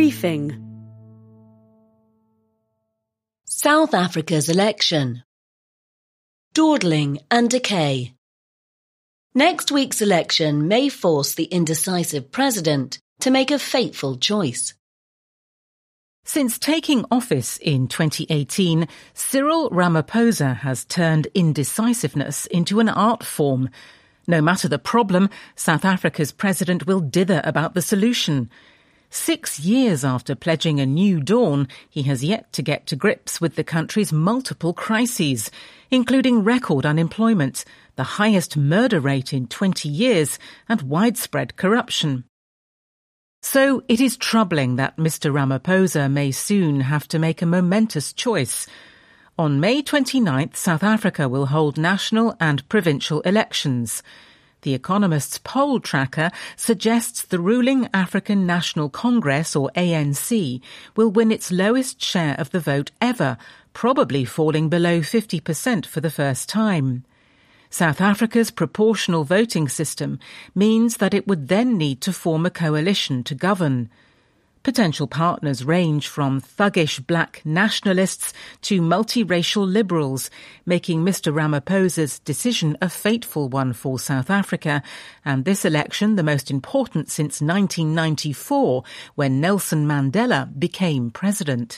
Briefing. South Africa's election. Dawdling and decay. Next week's election may force the indecisive president to make a fateful choice. Since taking office in 2018, Cyril Ramaphosa has turned indecisiveness into an art form. No matter the problem, South Africa's president will dither about the solution. 6 years after pledging a new dawn, he has yet to get to grips with the country's multiple crises, including record unemployment, the highest murder rate in 20 years, and widespread corruption. So it is troubling that Mr. Ramaphosa may soon have to make a momentous choice. On May 29th, South Africa will hold national and provincial elections. The Economist's poll tracker suggests the ruling African National Congress, or ANC, will win its lowest share of the vote ever, probably falling below 50% for the first time. South Africa's proportional voting system means that it would then need to form a coalition to govern. Potential partners range from thuggish black nationalists to multiracial liberals, making Mr. Ramaphosa's decision a fateful one for South Africa, and this election the most important since 1994, when Nelson Mandela became president.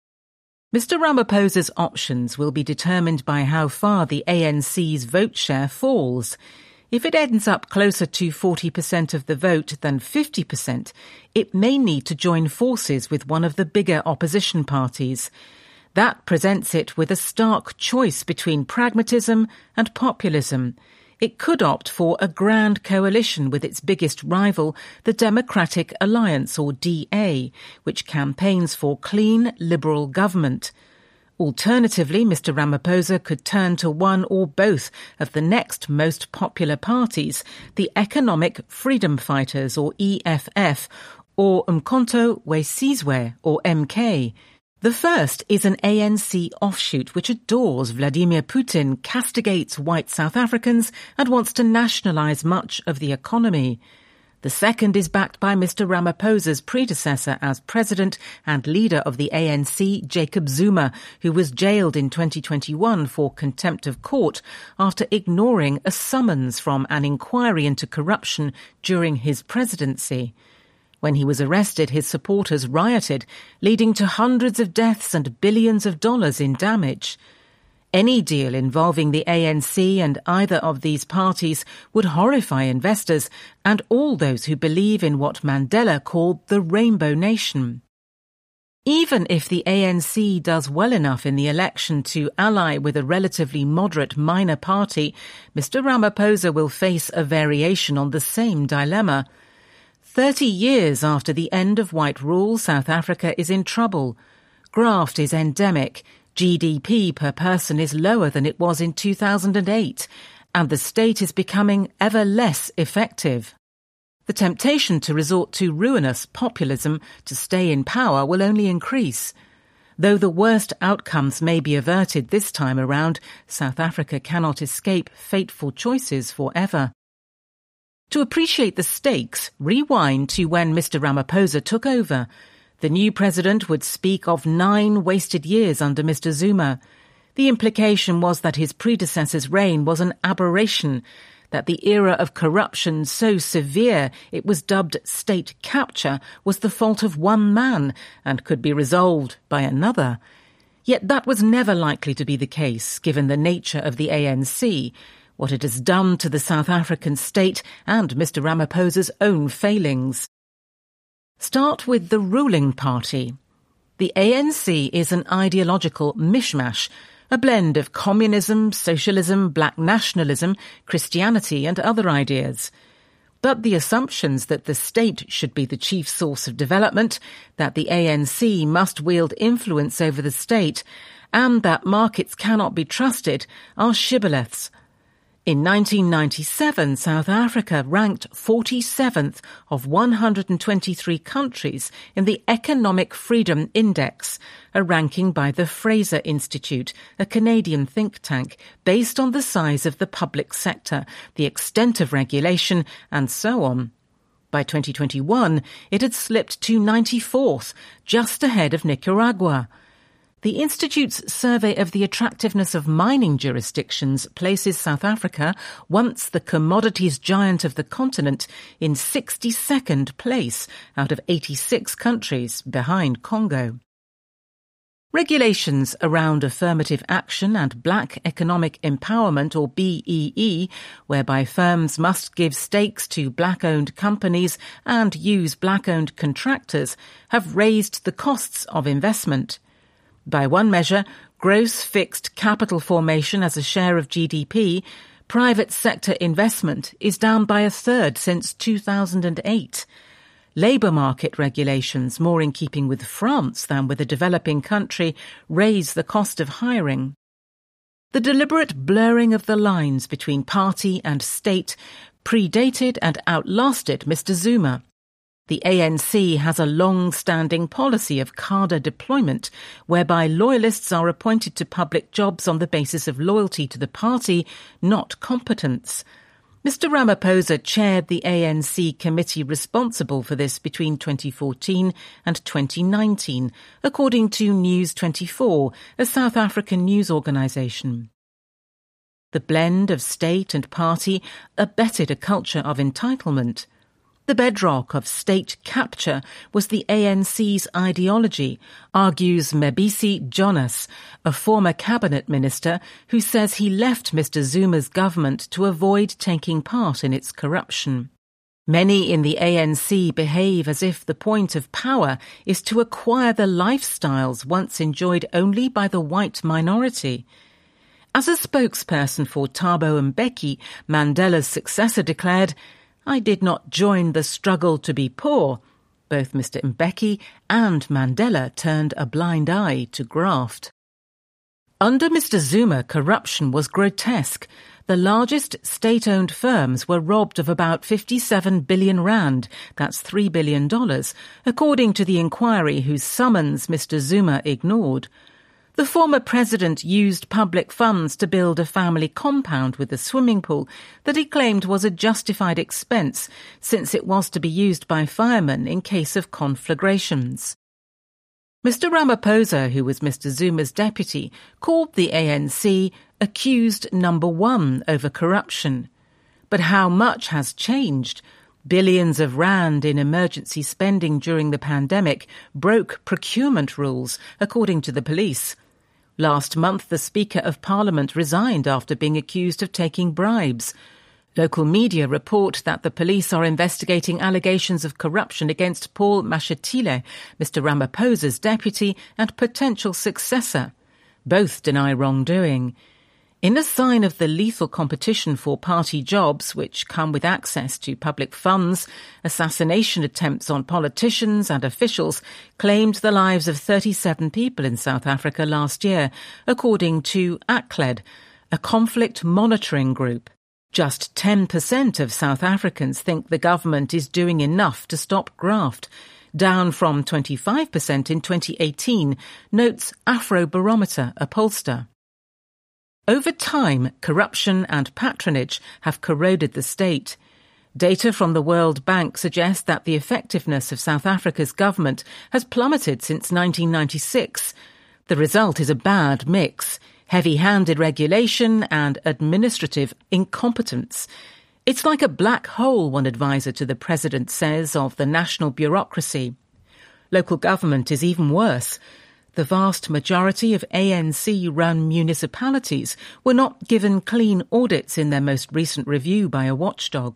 Mr. Ramaphosa's options will be determined by how far the ANC's vote share falls. If it ends up closer to 40% of the vote than 50%, it may need to join forces with one of the bigger opposition parties. That presents it with a stark choice between pragmatism and populism. It could opt for a grand coalition with its biggest rival, the Democratic Alliance, or DA, which campaigns for clean, liberal government. Alternatively, Mr. Ramaphosa could turn to one or both of the next most popular parties, the Economic Freedom Fighters, or EFF, or Umkhonto we Sizwe, or MK. The first is an ANC offshoot which adores Vladimir Putin, castigates white South Africans, and wants to nationalise much of the economy. The second is backed by Mr. Ramaphosa's predecessor as president and leader of the ANC, Jacob Zuma, who was jailed in 2021 for contempt of court after ignoring a summons from an inquiry into corruption during his presidency. When he was arrested, his supporters rioted, leading to hundreds of deaths and billions of dollars in damage. Any deal involving the ANC and either of these parties would horrify investors and all those who believe in what Mandela called the Rainbow Nation. Even if the ANC does well enough in the election to ally with a relatively moderate minor party, Mr. Ramaphosa will face a variation on the same dilemma. 30 years after the end of white rule, South Africa is in trouble. Graft is endemic. GDP per person is lower than it was in 2008, and the state is becoming ever less effective. The temptation to resort to ruinous populism to stay in power will only increase. Though the worst outcomes may be averted this time around, South Africa cannot escape fateful choices forever. To appreciate the stakes, rewind to when Mr. Ramaphosa took over. The new president would speak of 9 wasted years under Mr. Zuma. The implication was that his predecessor's reign was an aberration, that the era of corruption so severe it was dubbed state capture was the fault of one man and could be resolved by another. Yet that was never likely to be the case, given the nature of the ANC, what it has done to the South African state and Mr. Ramaphosa's own failings. Start with the ruling party. The ANC is an ideological mishmash, a blend of communism, socialism, black nationalism, Christianity and other ideas. But the assumptions that the state should be the chief source of development, that the ANC must wield influence over the state, and that markets cannot be trusted are shibboleths. In 1997, South Africa ranked 47th of 123 countries in the Economic Freedom Index, a ranking by the Fraser Institute, a Canadian think tank, based on the size of the public sector, the extent of regulation, and so on. By 2021, it had slipped to 94th, just ahead of Nicaragua. The Institute's survey of the attractiveness of mining jurisdictions places South Africa, once the commodities giant of the continent, in 62nd place out of 86 countries, behind Congo. Regulations around affirmative action and black economic empowerment, or BEE, whereby firms must give stakes to black-owned companies and use black-owned contractors, have raised the costs of investment. By one measure, gross fixed capital formation as a share of GDP, private sector investment is down by a third since 2008. Labour market regulations, more in keeping with France than with a developing country, raise the cost of hiring. The deliberate blurring of the lines between party and state predated and outlasted Mr. Zuma. The ANC has a long-standing policy of cadre deployment, whereby loyalists are appointed to public jobs on the basis of loyalty to the party, not competence. Mr. Ramaphosa chaired the ANC committee responsible for this between 2014 and 2019, according to News 24, a South African news organisation. The blend of state and party abetted a culture of entitlement. The bedrock of state capture was the ANC's ideology, argues Mebisi Jonas, a former cabinet minister who says he left Mr. Zuma's government to avoid taking part in its corruption. Many in the ANC behave as if the point of power is to acquire the lifestyles once enjoyed only by the white minority. As a spokesperson for Thabo Mbeki, Mandela's successor, declared, "I did not join the struggle to be poor." Both Mr. Mbeki and Mandela turned a blind eye to graft. Under Mr. Zuma, corruption was grotesque. The largest state-owned firms were robbed of about 57 billion rand, that's $3 billion, according to the inquiry whose summons Mr. Zuma ignored. The former president used public funds to build a family compound with a swimming pool that he claimed was a justified expense, since it was to be used by firemen in case of conflagrations. Mr. Ramaphosa, who was Mr. Zuma's deputy, called the ANC accused number one over corruption. But how much has changed? Billions of rand in emergency spending during the pandemic broke procurement rules, according to the police. Last month, the Speaker of Parliament resigned after being accused of taking bribes. Local media report that the police are investigating allegations of corruption against Paul Mashatile, Mr. Ramaphosa's deputy and potential successor. Both deny wrongdoing. In a sign of the lethal competition for party jobs, which come with access to public funds, assassination attempts on politicians and officials claimed the lives of 37 people in South Africa last year, according to ACLED, a conflict monitoring group. Just 10% of South Africans think the government is doing enough to stop graft, down from 25% in 2018, notes Afrobarometer, a pollster. Over time, corruption and patronage have corroded the state. Data from the World Bank suggests that the effectiveness of South Africa's government has plummeted since 1996. The result is a bad mix: heavy-handed regulation and administrative incompetence. It's like a black hole, one advisor to the president says, of the national bureaucracy. Local government is even worse. The vast majority of ANC-run municipalities were not given clean audits in their most recent review by a watchdog.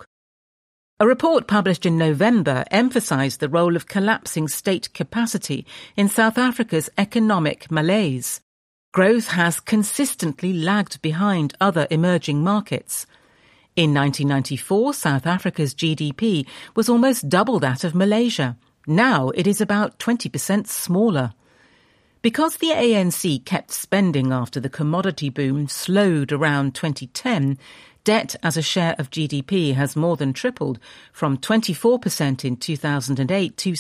A report published in November emphasised the role of collapsing state capacity in South Africa's economic malaise. Growth has consistently lagged behind other emerging markets. In 1994, South Africa's GDP was almost double that of Malaysia. Now it is about 20% smaller. Because the ANC kept spending after the commodity boom slowed around 2010, debt as a share of GDP has more than tripled, from 24% in 2008 to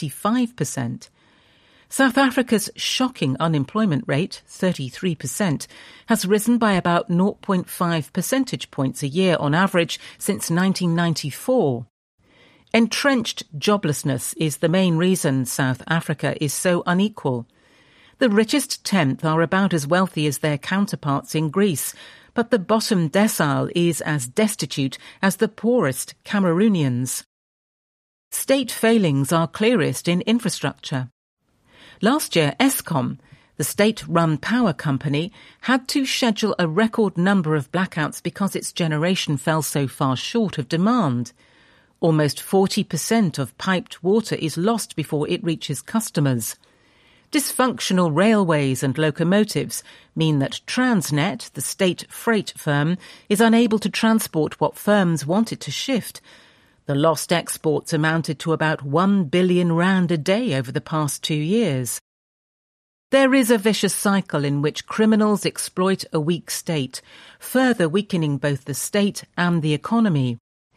75%. South Africa's shocking unemployment rate, 33%, has risen by about 0.5 percentage points a year on average since 1994. Entrenched joblessness is the main reason South Africa is so unequal. The richest tenth are about as wealthy as their counterparts in Greece, but the bottom decile is as destitute as the poorest Cameroonians. State failings are clearest in infrastructure. Last year, Eskom, the state-run power company, had to schedule a record number of blackouts because its generation fell so far short of demand. Almost 40% of piped water is lost before it reaches customers. Dysfunctional railways and locomotives mean that Transnet, the state freight firm, is unable to transport what firms want it to shift. The lost exports amounted to about 1 billion rand a day over the past 2 years. There is a vicious cycle in which criminals exploit a weak state, further weakening both the state and the economy.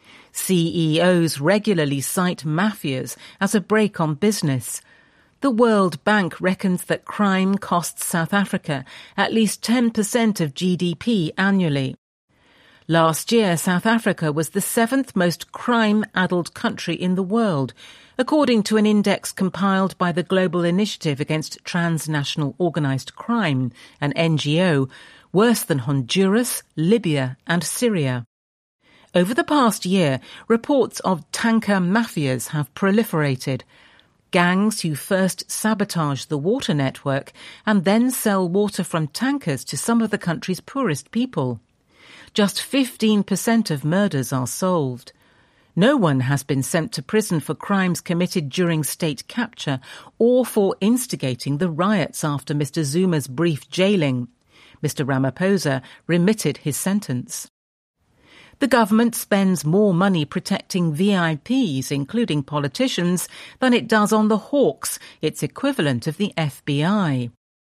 CEOs regularly cite mafias as a brake on business. The World Bank reckons that crime costs South Africa at least 10% of GDP annually. Last year, South Africa was the 7th most crime-addled country in the world, according to an index compiled by the Global Initiative Against Transnational Organised Crime, an NGO, worse than Honduras, Libya and Syria. Over the past year, reports of tanker mafias have proliferated. Gangs who first sabotage the water network and then sell water from tankers to some of the country's poorest people. Just 15% of murders are solved. No one has been sent to prison for crimes committed during state capture or for instigating the riots after Mr. Zuma's brief jailing. Mr. Ramaphosa remitted his sentence. The government spends more money protecting VIPs, including politicians, than it does on the Hawks, its equivalent of the FBI.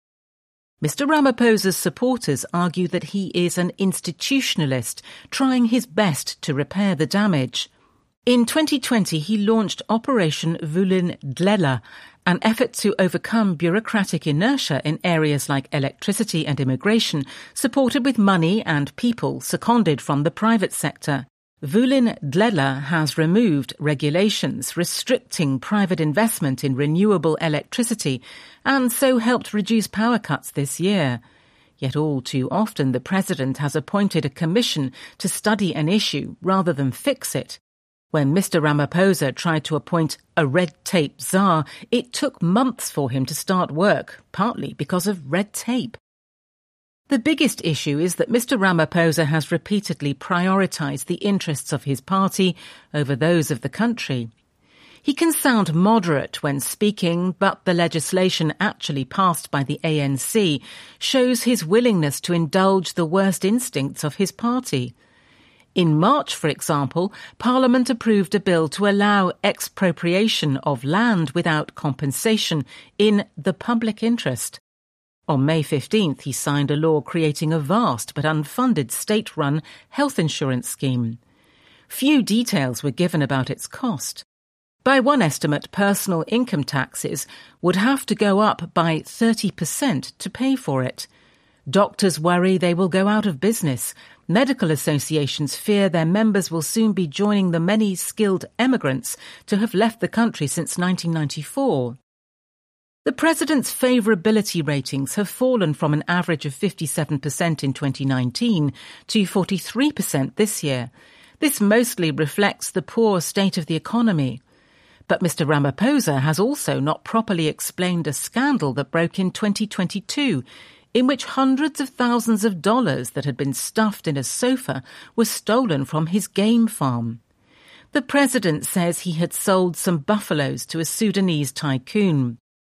Mr. Ramaphosa's supporters argue that he is an institutionalist, trying his best to repair the damage. In 2020, he launched Operation Vulindlela, an effort to overcome bureaucratic inertia in areas like electricity and immigration, supported with money and people seconded from the private sector. Vulindlela has removed regulations restricting private investment in renewable electricity and so helped reduce power cuts this year. Yet all too often the president has appointed a commission to study an issue rather than fix it. When Mr. Ramaphosa tried to appoint a red tape czar, it took months for him to start work, partly because of red tape. The biggest issue is that Mr. Ramaphosa has repeatedly prioritised the interests of his party over those of the country. He can sound moderate when speaking, but the legislation actually passed by the ANC shows his willingness to indulge the worst instincts of his party. In March, for example, Parliament approved a bill to allow expropriation of land without compensation in the public interest. On May 15th, he signed a law creating a vast but unfunded state-run health insurance scheme. Few details were given about its cost. By one estimate, personal income taxes would have to go up by 30% to pay for it. Doctors worry they will go out of business. Medical associations fear their members will soon be joining the many skilled emigrants to have left the country since 1994. The president's favourability ratings have fallen from an average of 57% in 2019 to 43% this year. This mostly reflects the poor state of the economy. But Mr. Ramaphosa has also not properly explained a scandal that broke in 2022, in which hundreds of thousands of dollars that had been stuffed in a sofa were stolen from his game farm. The president says he had sold some buffaloes to a Sudanese tycoon.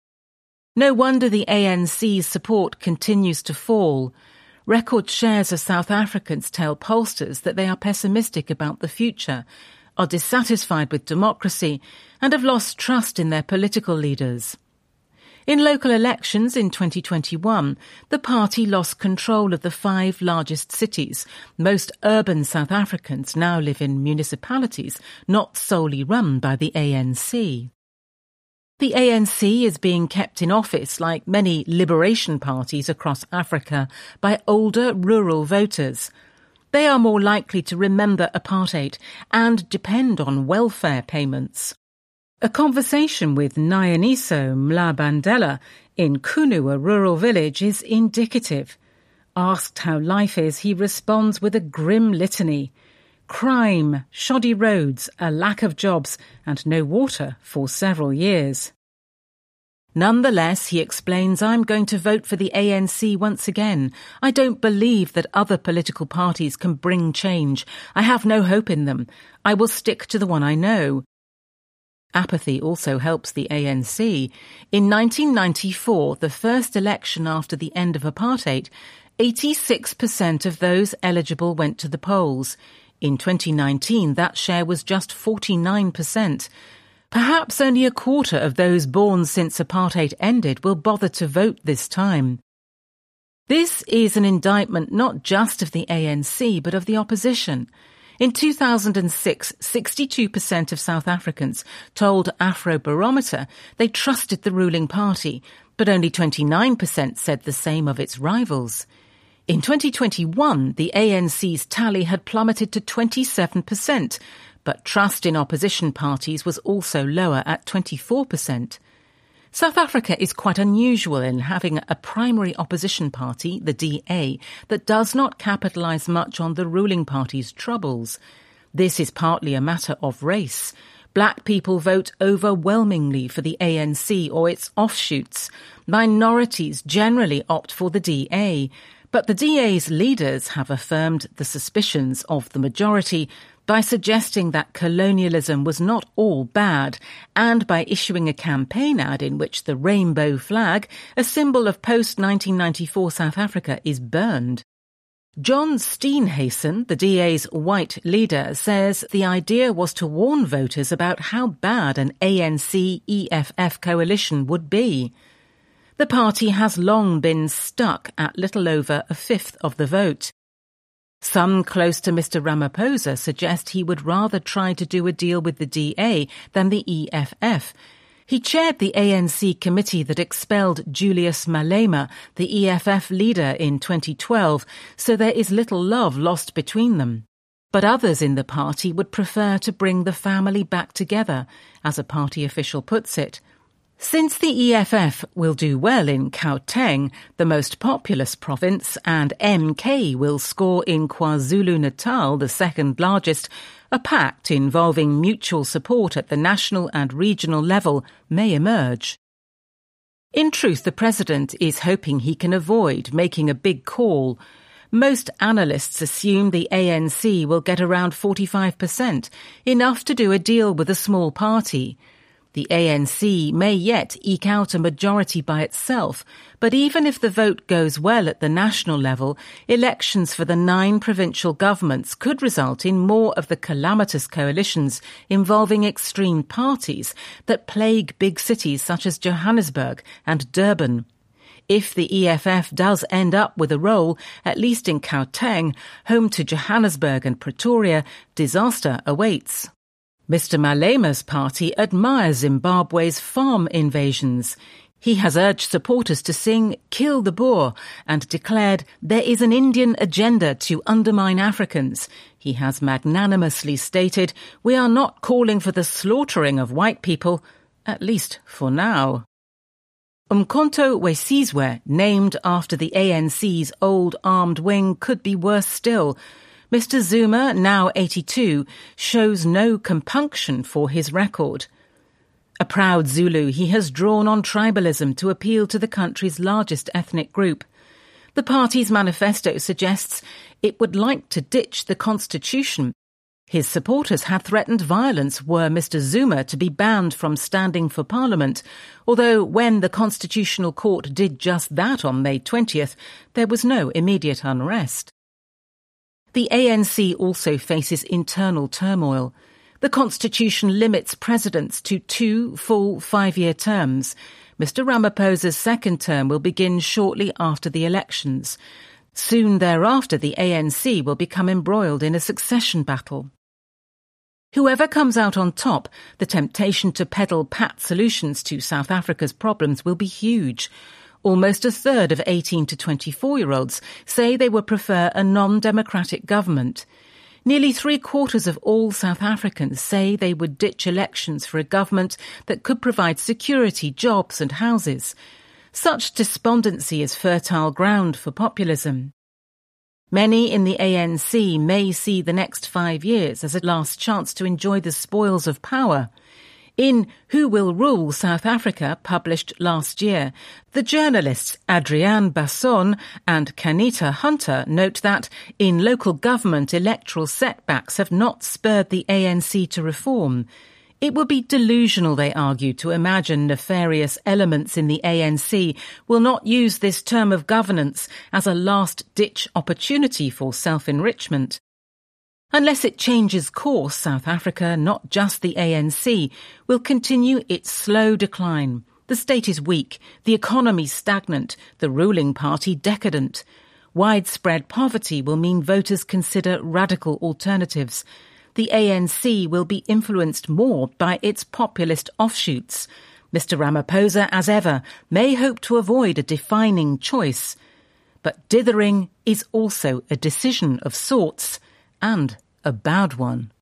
No wonder the ANC's support continues to fall. Record shares of South Africans tell pollsters that they are pessimistic about the future, are dissatisfied with democracy, and have lost trust in their political leaders. In local elections in 2021, the party lost control of the 5 largest cities. Most urban South Africans now live in municipalities not solely run by the ANC. The ANC is being kept in office, like many liberation parties across Africa, by older rural voters. They are more likely to remember apartheid and depend on welfare payments. A conversation with Nyaniso Mlabandela in Kunu, a rural village, is indicative. Asked how life is, he responds with a grim litany. Crime, shoddy roads, a lack of jobs, and no water for several years. Nonetheless, he explains, I'm going to vote for the ANC once again. I don't believe that other political parties can bring change. I have no hope in them. I will stick to the one I know. Apathy also helps the ANC. In 1994, the first election after the end of apartheid, 86% of those eligible went to the polls. In 2019, that share was just 49%. Perhaps only a quarter of those born since apartheid ended will bother to vote this time. This is an indictment not just of the ANC, but of the opposition. In 2006, 62% of South Africans told Afrobarometer they trusted the ruling party, but only 29% said the same of its rivals. In 2021, the ANC's tally had plummeted to 27%, but trust in opposition parties was also lower at 24%. South Africa is quite unusual in having a primary opposition party, the DA, that does not capitalise much on the ruling party's troubles. This is partly a matter of race. Black people vote overwhelmingly for the ANC or its offshoots. Minorities generally opt for the DA. But the DA's leaders have affirmed the suspicions of the majority by suggesting that colonialism was not all bad and by issuing a campaign ad in which the rainbow flag, a symbol of post-1994 South Africa, is burned. John Steenhuisen, the DA's white leader, says the idea was to warn voters about how bad an ANC-EFF coalition would be. The party has long been stuck at little over a fifth of the vote. Some close to Mr. Ramaphosa suggest he would rather try to do a deal with the DA than the EFF. He chaired the ANC committee that expelled Julius Malema, the EFF leader, in 2012, so there is little love lost between them. But others in the party would prefer to bring the family back together, as a party official puts it. Since the EFF will do well in Gauteng, the most populous province, and MK will score in KwaZulu-Natal, the second largest, a pact involving mutual support at the national and regional level may emerge. In truth, the president is hoping he can avoid making a big call. Most analysts assume the ANC will get around 45%, enough to do a deal with a small party. The ANC may yet eke out a majority by itself, but even if the vote goes well at the national level, elections for the 9 provincial governments could result in more of the calamitous coalitions involving extreme parties that plague big cities such as Johannesburg and Durban. If the EFF does end up with a role, at least in Gauteng, home to Johannesburg and Pretoria, disaster awaits. Mr. Malema's party admires Zimbabwe's farm invasions. He has urged supporters to sing "Kill the Boer" and declared there is an Indian agenda to undermine Africans. He has magnanimously stated, "We are not calling for the slaughtering of white people, at least for now." Umkhonto we Sizwe, named after the ANC's old armed wing, could be worse still. Mr. Zuma, now 82, shows no compunction for his record. A proud Zulu, he has drawn on tribalism to appeal to the country's largest ethnic group. The party's manifesto suggests it would like to ditch the constitution. His supporters had threatened violence were Mr. Zuma to be banned from standing for parliament, although when the Constitutional Court did just that on May 20th, there was no immediate unrest. The ANC also faces internal turmoil. The Constitution limits presidents to 2 full 5-year terms. Mr. Ramaphosa's second term will begin shortly after the elections. Soon thereafter, the ANC will become embroiled in a succession battle. Whoever comes out on top, the temptation to peddle pat solutions to South Africa's problems will be huge. Almost a third of 18 to 24-year-olds say they would prefer a non-democratic government. Nearly 3/4 of all South Africans say they would ditch elections for a government that could provide security, jobs and houses. Such despondency is fertile ground for populism. Many in the ANC may see the next 5 years as a last chance to enjoy the spoils of power. In Who Will Rule South Africa, published last year, the journalists Adriaan Basson and Kanita Hunter note that in local government, electoral setbacks have not spurred the ANC to reform. It would be delusional, they argue, to imagine nefarious elements in the ANC will not use this term of governance as a last-ditch opportunity for self-enrichment. Unless it changes course, South Africa, not just the ANC, will continue its slow decline. The state is weak, the economy stagnant, the ruling party decadent. Widespread poverty will mean voters consider radical alternatives. The ANC will be influenced more by its populist offshoots. Mr. Ramaphosa, as ever, may hope to avoid a defining choice. But dithering is also a decision of sorts, and a bad one.